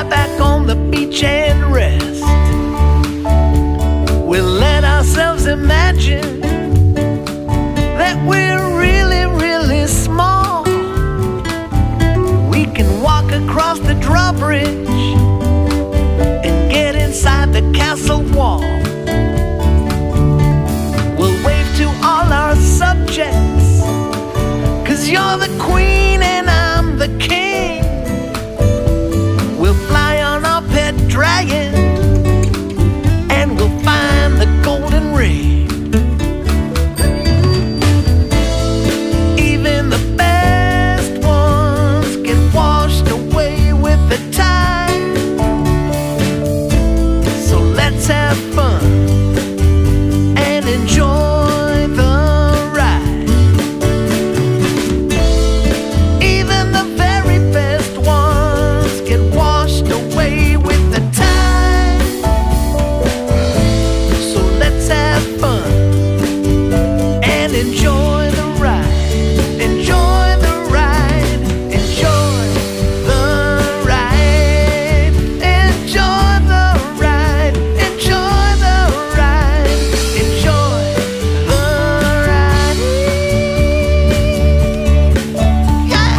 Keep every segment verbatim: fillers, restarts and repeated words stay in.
lie back on the beach and rest. We'll let ourselves imagine that we're really, really small. We can walk across the drawbridge and get inside the castle wall. We'll wave to all our subjects, 'cause you're the queen and I'm the king. We'll fly on our pet dragon and we'll find the golden ring. Even the best ones get washed away with the tide. So let's have fun and enjoy the ride. Even the very best ones get washed away with the tide. So let's have fun and enjoy the ride. Enjoy the ride. Enjoy the ride. Enjoy the ride. Enjoy the ride. Enjoy the ride. Yeah.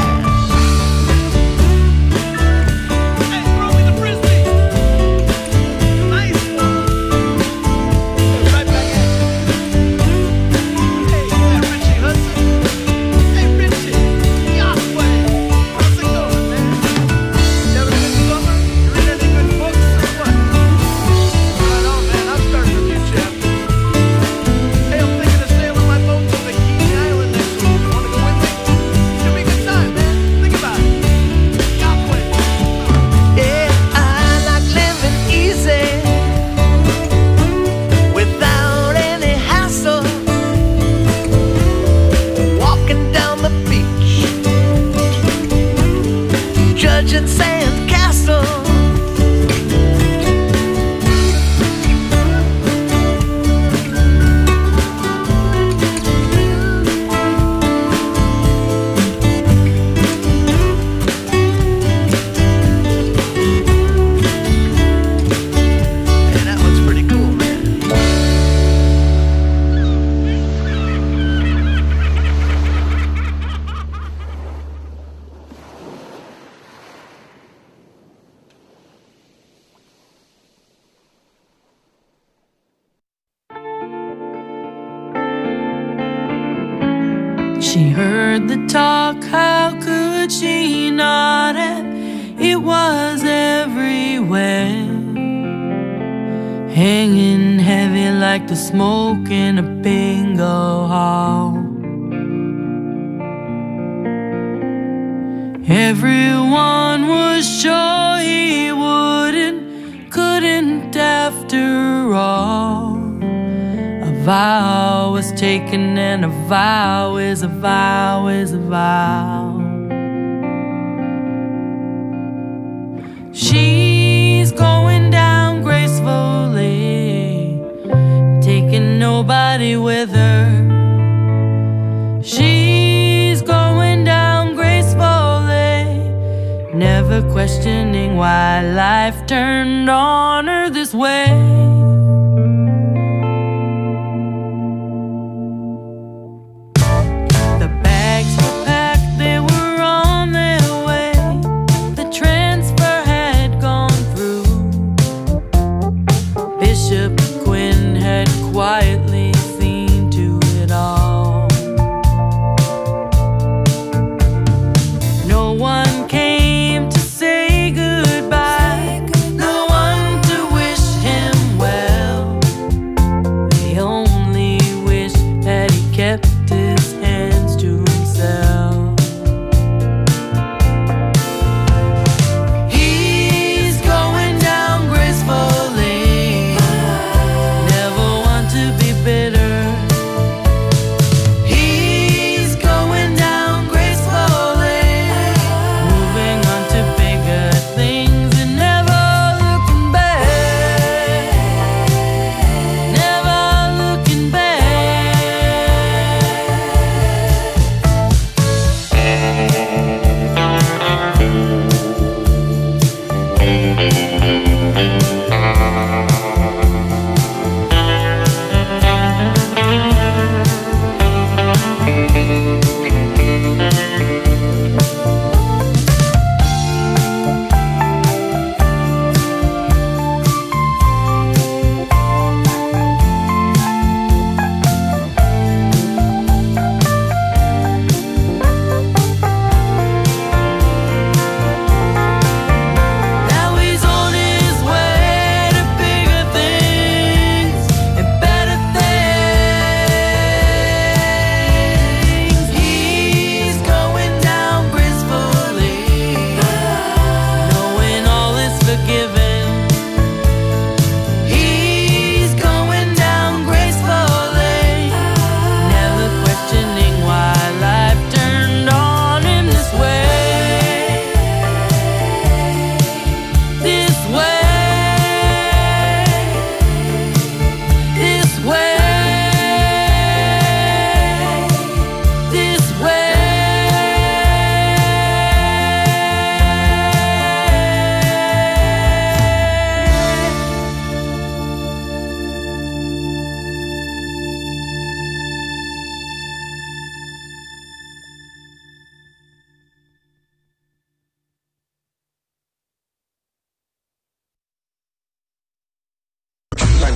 Hey, throw me the frisbee. Nice one. Right back at you. Hey, yeah, Richie Hudson. Hey, Richie. Yahweh. How's it going, man? You having a good summer? You read any good books or what? Right on, man. I'm starting a new chapter. Hey, I'm thinking of sailing my boat to Bikini Island next week. Wanna go with me? Should be a good time, man. Think about it. Yahweh. Yeah, I like living easy without any hassle. Walking down the beach, judging sand castles. Yeah, that one's pretty cool, man. She heard the talk, how could she not have? It was everywhere, hanging heavy like the smoke in a bingo hall. Everyone was sure he wouldn't, couldn't after all. A vow was taken and a vow is a vow is a vow. She's going down gracefully, taking nobody with her. She's going down gracefully, never questioning why life turned on her this way. The bags were packed, they were on their way. The transfer had gone through. Bishop Quinn had quietly seen to it all. No one came to say goodbye, no one to wish him well.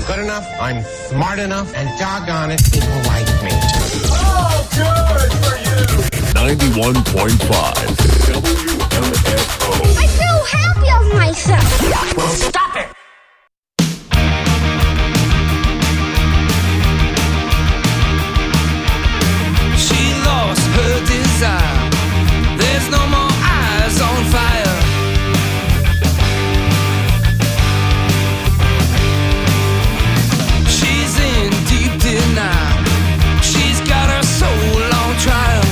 good enough, I'm smart enough, and doggone it, people like me. Oh, good for you! ninety-one point five W M F O. I feel happy of myself. Well, stop it! She lost her desire. There's no more eyes on fire. She's in deep denial. She's got her soul on trial.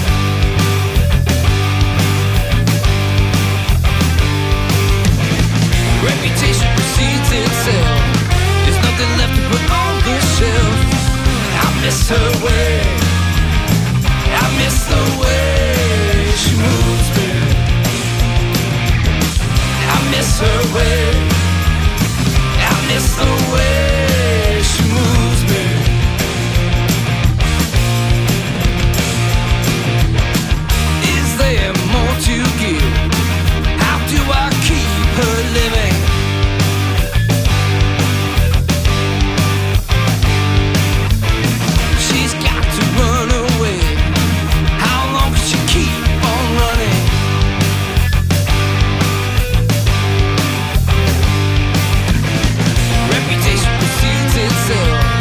Reputation precedes itself. There's nothing left to put on the shelf. I miss her way. I miss the way she moves me. I miss her way. I miss the way she moves me. Is there more to give? How do I keep her living? She's got to run away. How long can she keep on running? Reputation precedes itself.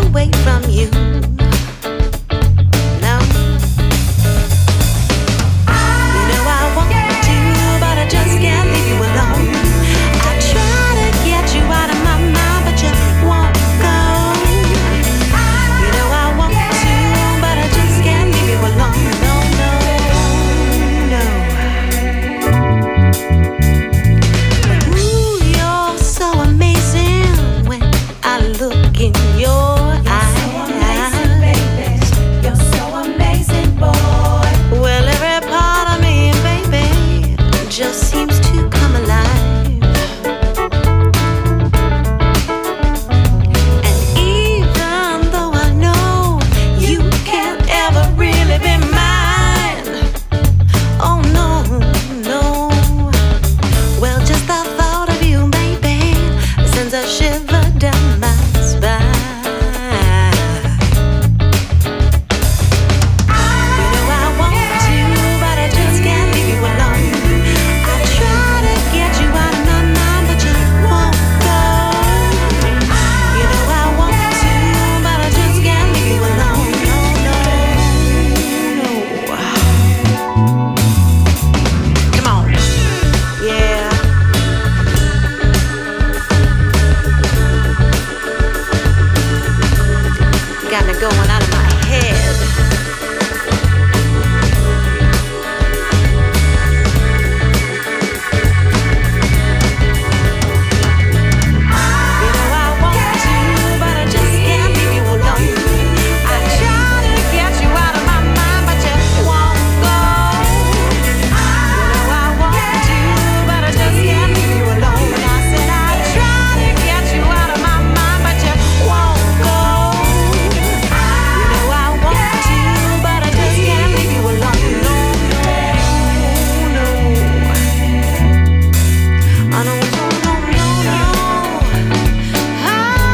away from you. No. You know I want to, but I just can't leave you alone. I try to get you out of my mind, but you won't go. You know I want to, but I just can't leave you alone. No, no, no. Ooh, you're so amazing when I look in your eyes. You're so amazing, boy. Well, every part of me, baby, just seems to come alive. And even though I know you can't ever really be mine, oh no, no. Well, just the thought of you, baby, sends a shiver down my spine. You know I want to, but I just can't leave you alone. I try to get you out of my mind, but you won't go. You know I want to, but I just can't leave you alone. No, no, no. Come on. Yeah. Got me going out of my head. You know I want to, but I just can't leave you alone. I try to get you out of my mind, but you won't go. You know I want to, but I just can't leave you alone. I said I try to get you out of my mind, but you won't go. You know I want to, but I just can't leave you alone. No, no, no. I don't, no, no, no, no. Oh,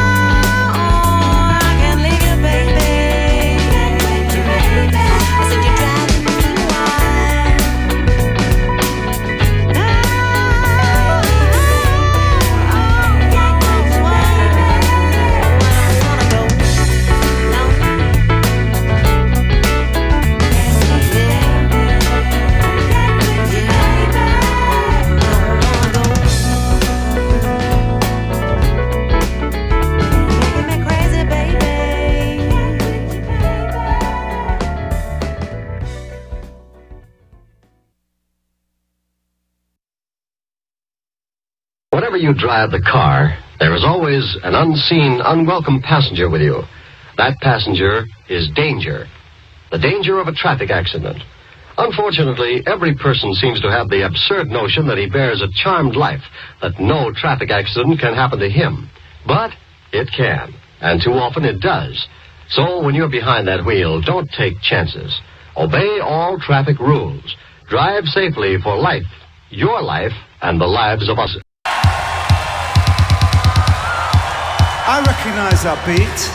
I can't leave you, baby. I said you're driving me wild. Oh, yeah, that's why I don't wanna go. No. Making me crazy, baby. Whenever you drive the car, there is always an unseen, unwelcome passenger with you. That passenger is danger. The danger of a traffic accident. Unfortunately, every person seems to have the absurd notion that he bears a charmed life, that no traffic accident can happen to him. But it can, and too often it does. So when you're behind that wheel, don't take chances. Obey all traffic rules. Drive safely for life, your life, and the lives of us. I recognize that beat.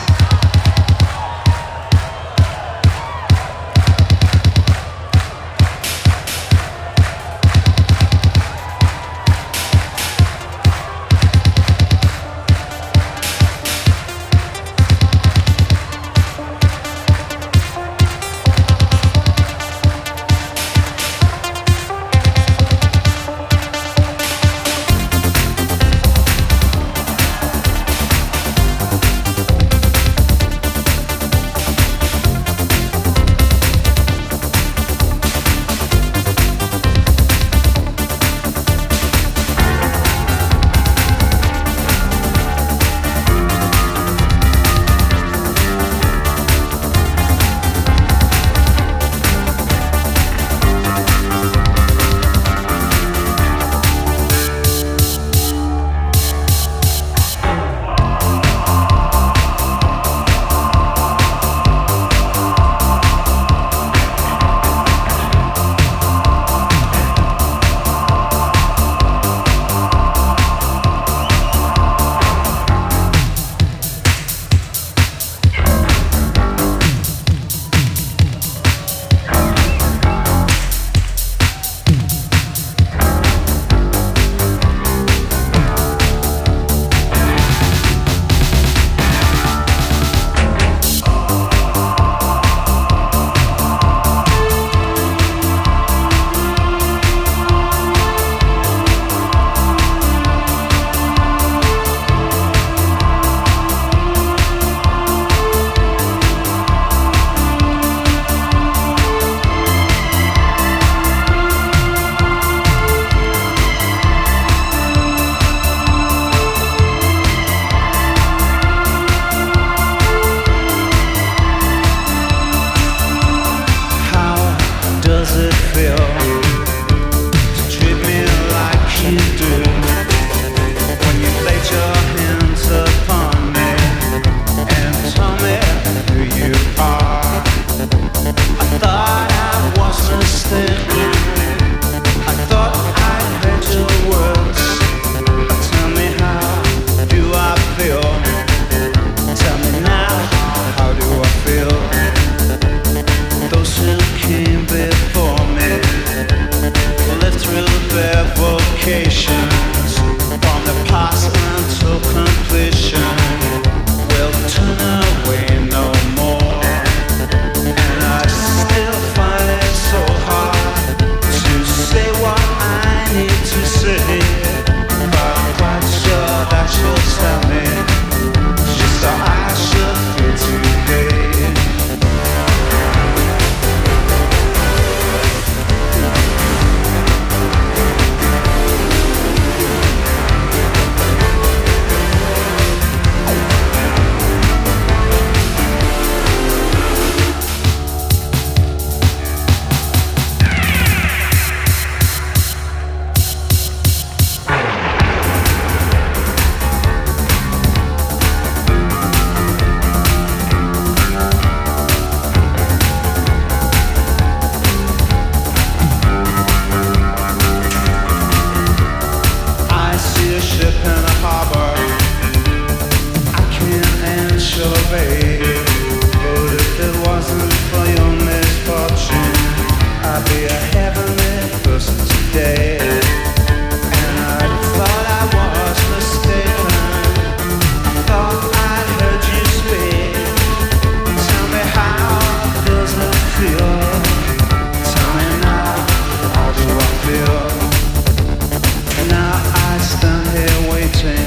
special, babe. But if it wasn't for your misfortune, I'd be a heavenly person today. And I thought I was mistaken. I thought I'd heard you speak. Tell me, how does it feel? Tell me now, how do I feel? Now I stand here waiting.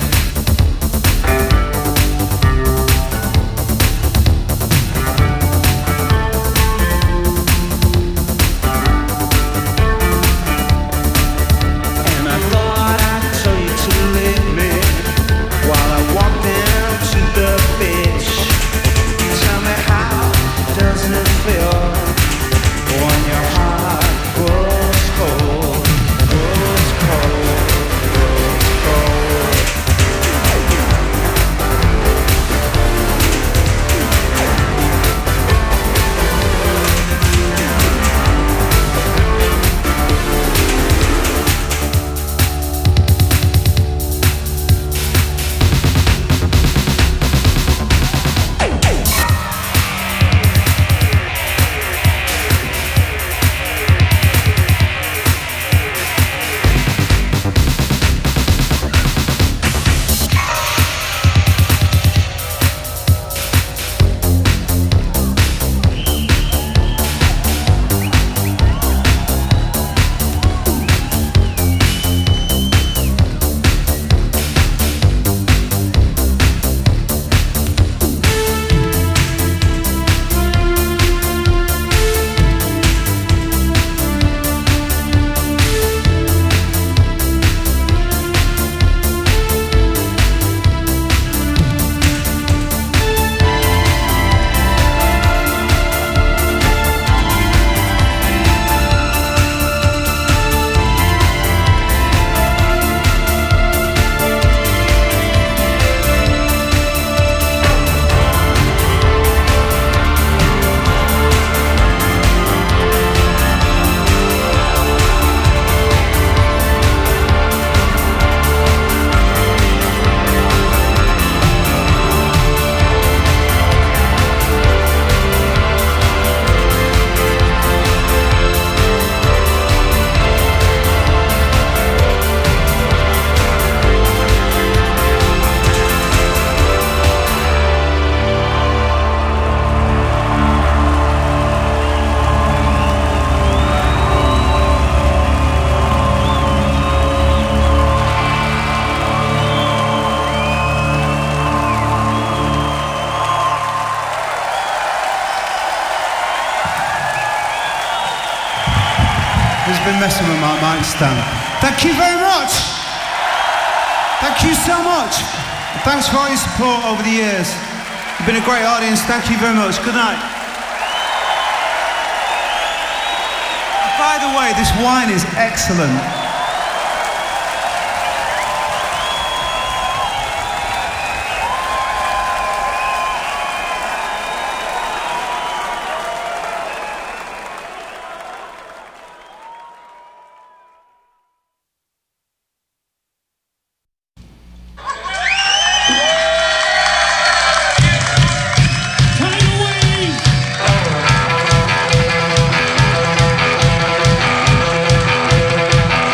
And I thought I'd tell you to leave me while I walked into the beach. Tell me, how does it feel when your heart grows cold, grows cold, grows cold? Who's been messing with my mic stand? Thank you very much. Thank you so much. Thanks for all your support over the years. You've been a great audience. Thank you very much. Good night. By the way, this wine is excellent. Tidal wave!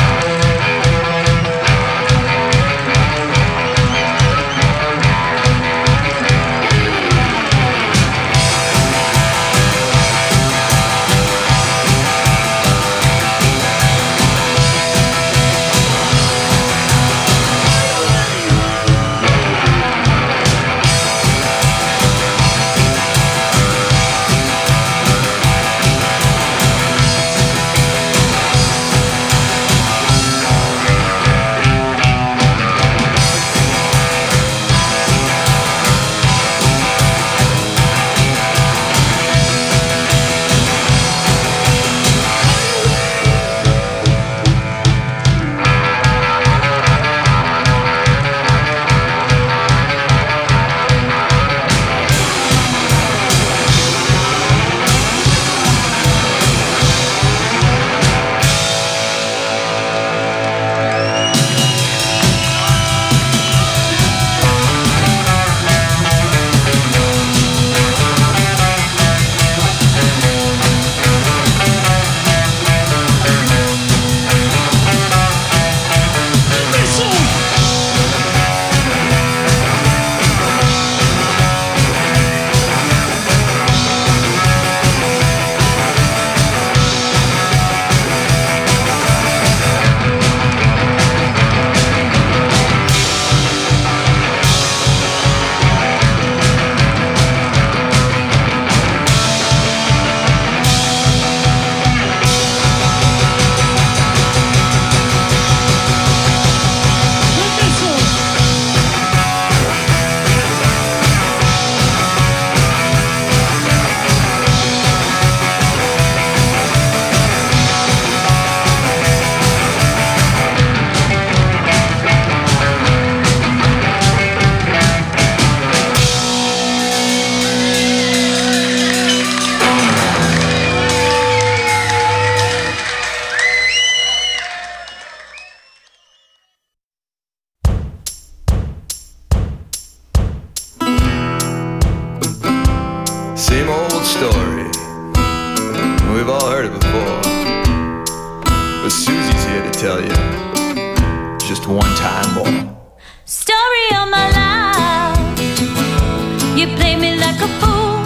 story. We've all heard it before, but Susie's here to tell you just one time more. Story of my life. You play me like a fool.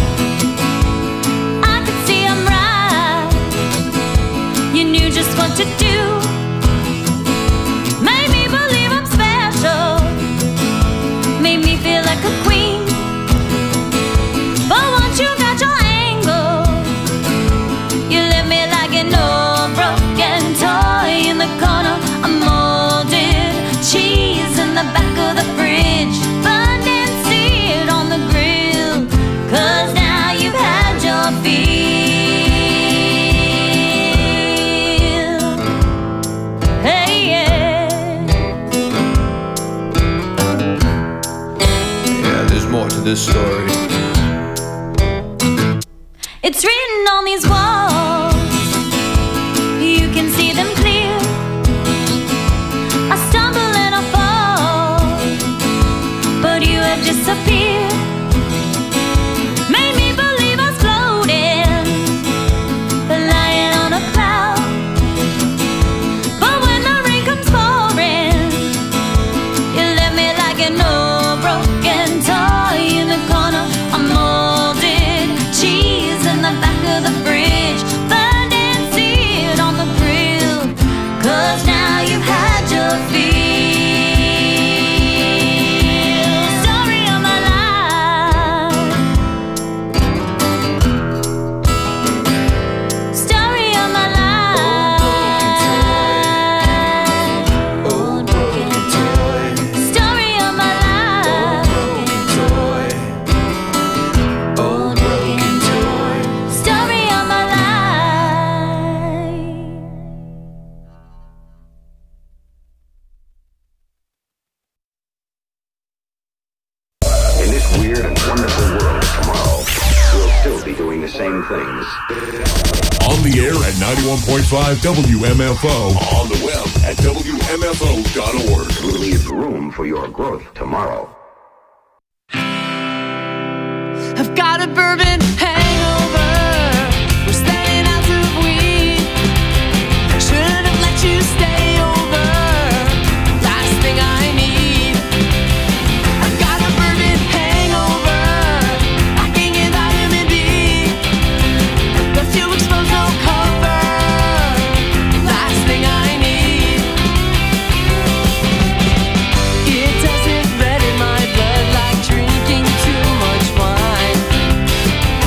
I could see I'm right. You knew just what to do. Made me believe I'm special. Made me feel like a queen. But once you got your angle, you left me like an old broken toy in the corner. A molded cheese in the back of the fridge, burned and seared on the grill. Cause now you've had your fill. Hey, yeah. Yeah, there's more to this story. It's written on these walls. You can see them clear. I stumble and I fall, but you have disappeared. Made me believe I was floating, lying on a cloud. But when the rain comes pouring, you left me like an old broken toy in the corner. A molded cheese in the back of the fridge, burned and seared on the grill. Cause now you've had your fill. Story of my life. Story of my life. Old broken toy. Story of my life. Old broken toy. Story of my life. In this weird and wonderful world tomorrow, we'll still be doing the same things. On the air at ninety-one point five W M F O. On the web at W M F O dot org. We'll leave room for your growth tomorrow. I've got a bourbon hangover. We're staying out of weed. Should have let you stay over. Last thing I need. I've got a bourbon hangover. Lacking in vitamin D. Left you exposed, no cover. Last thing I need. It doesn't red in my blood like drinking too much wine.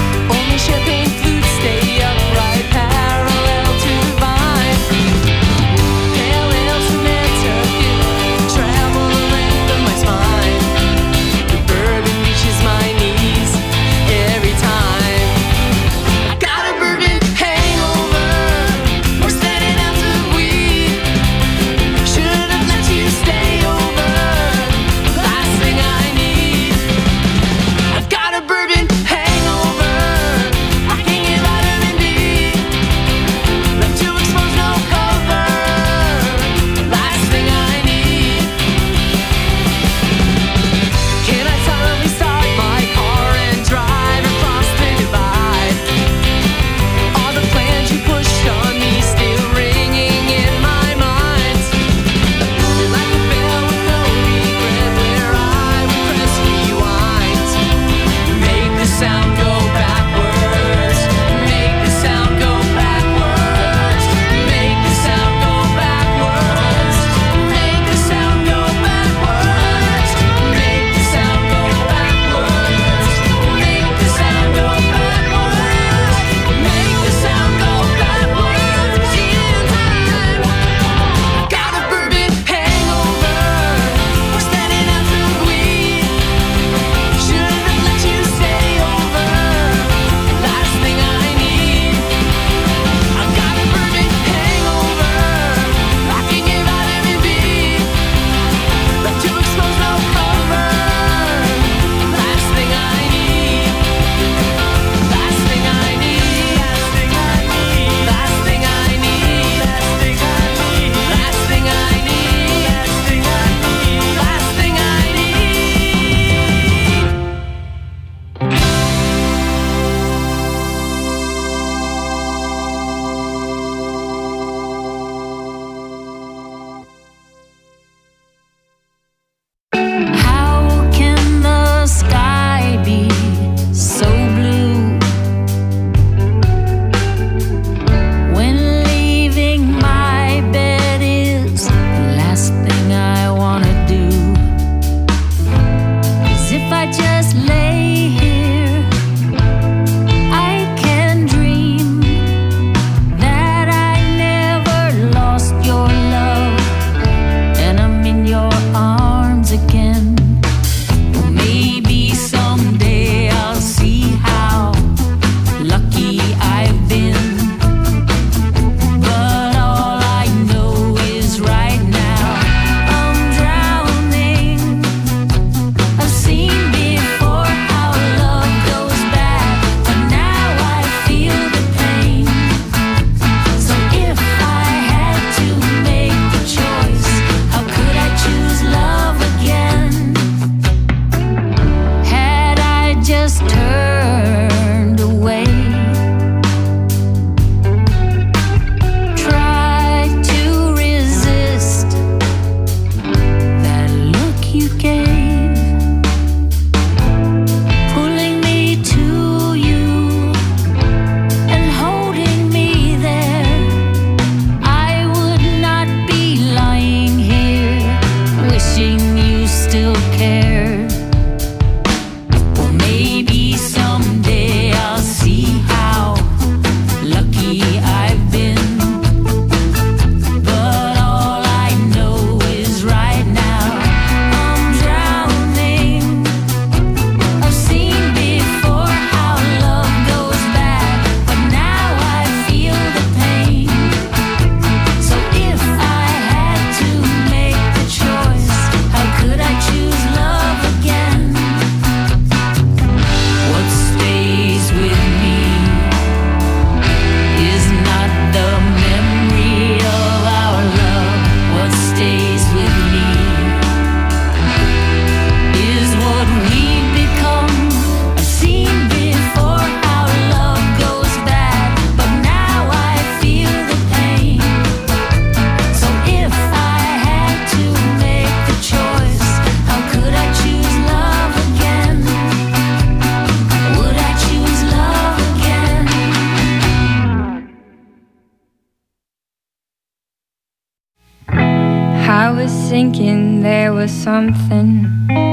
thinking there was something,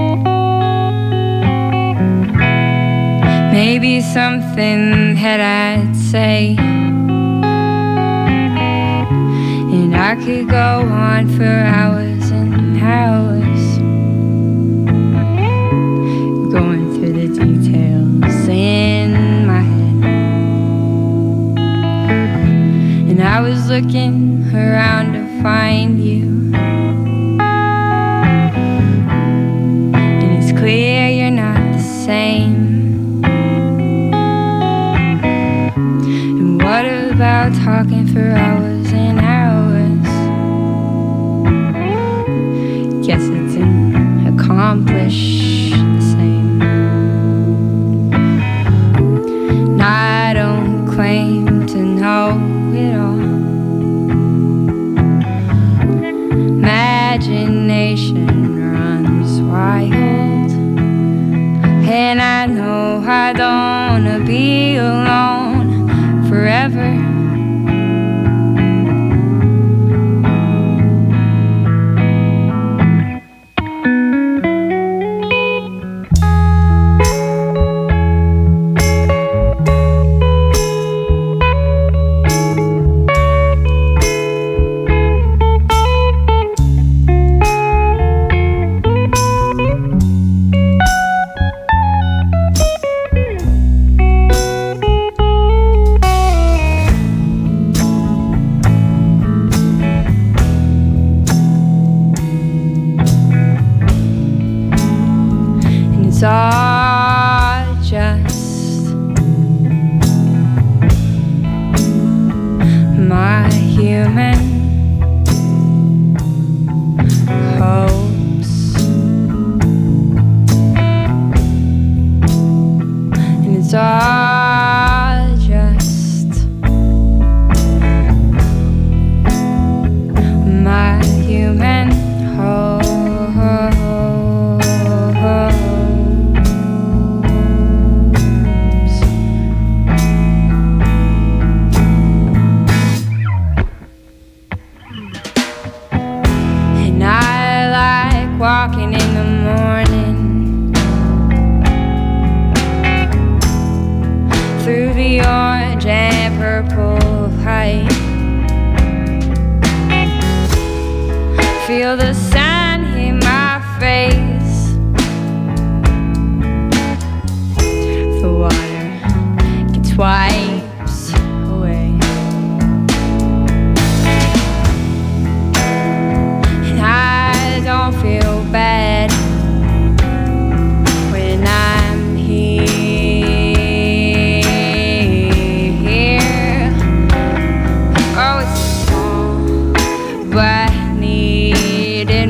maybe something that I'd say, and I could go on for hours and hours, going through the details in my head. And I was looking around to find you, and it's clear you're not the same. And what about talking for hours and hours? Guess it didn't accomplish the same. And I don't claim to know it all. Imagination runs wild, and I know I don't wanna be alone forever. It's all just my human hopes, and it's all just my human hopes. Walking in the morning through the orange and purple light, feel the sun hit my face. The water gets wipes away, and I don't feel bad when I'm here. Oh, it's small, but needed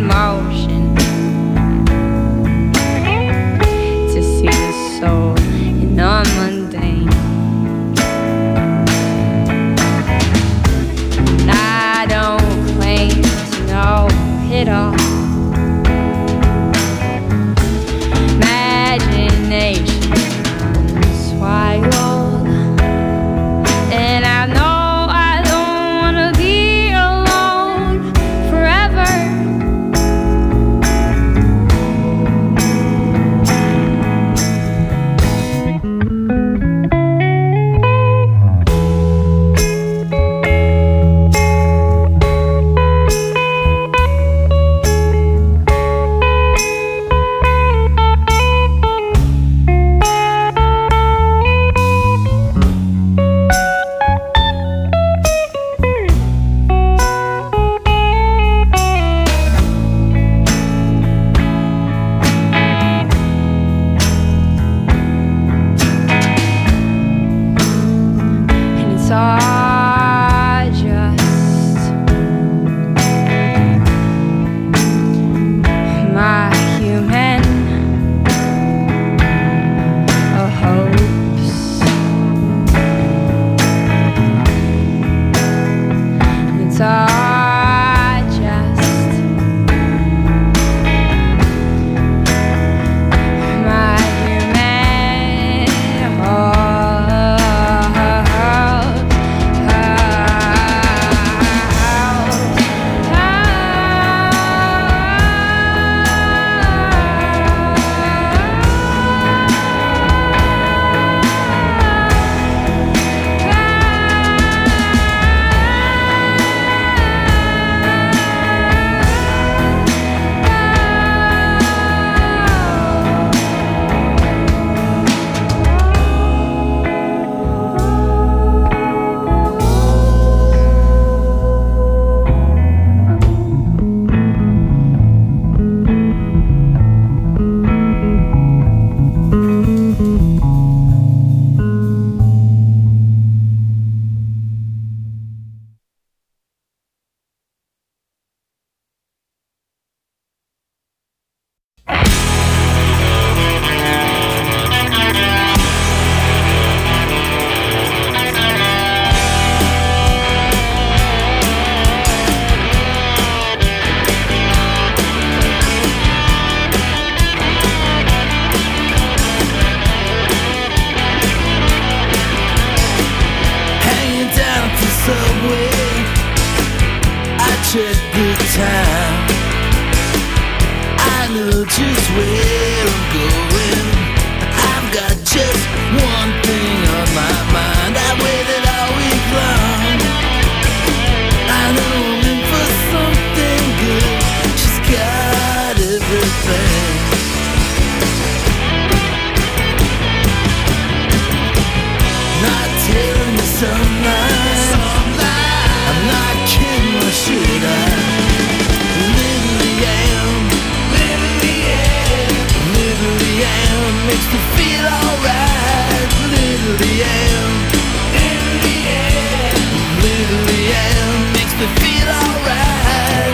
some lies. Some lies. I'm not kidding, or should I? Little Leanne, Little Leanne, Little Leanne makes me feel alright. Little Leanne, Little Leanne, Little Leanne makes me feel alright.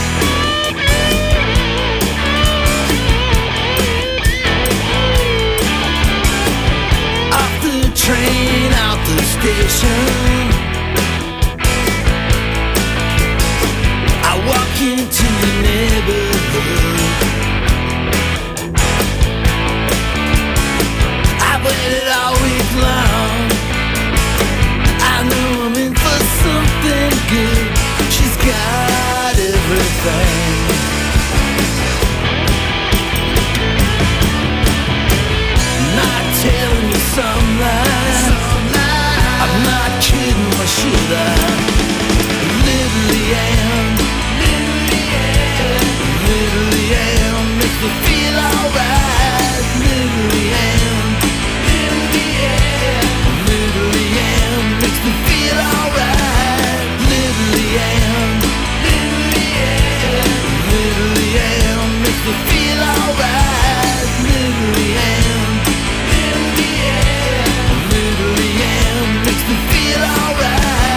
Off the train, out the station, I walk into the neighborhood. I waited all week long. I know I'm in for something good. She's got everything. Not telling you some lies. Some lies. I'm not kidding, or should I? Little Leanne, Little Leanne, Little Leanne makes me feel alright. Little Leanne, Little Leanne, Little Leanne makes me feel alright. Little Leanne, Little Leanne, Little Leanne makes me feel alright. Little Leanne, Little Leanne, Little Leanne makes me feel alright.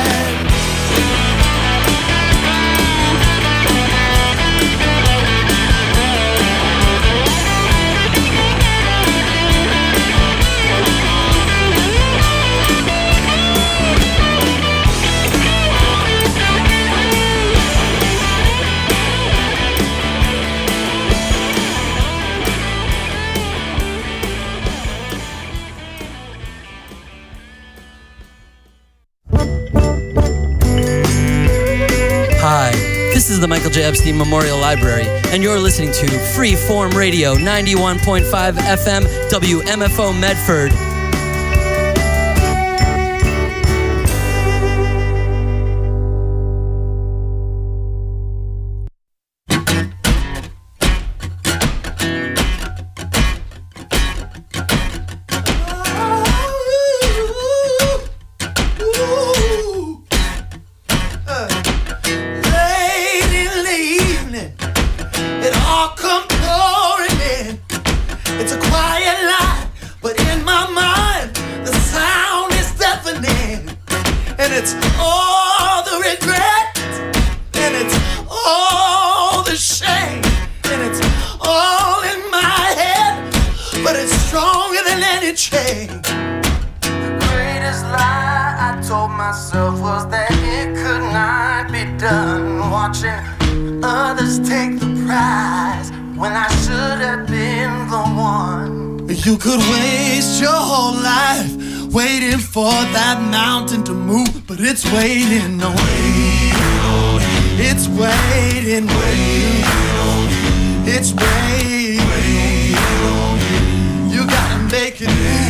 Hi, this is the Michael J. Epstein Memorial Library, and you're listening to Freeform Radio ninety-one point five F M W M F O Medford. Late in the evening, it all come pouring in. It's a quiet night, but in my mind, the sound is deafening. And it's all the regret, and it's all the shame, and it's all in my head, but it's stronger than any chain. The greatest lie I told myself was that it could not be done. Watching others take the prize when I should have been the one. You could waste your whole life waiting for that mountain to move, but it's waiting on you. It's waiting on you. It's waiting on you. You gotta make it move.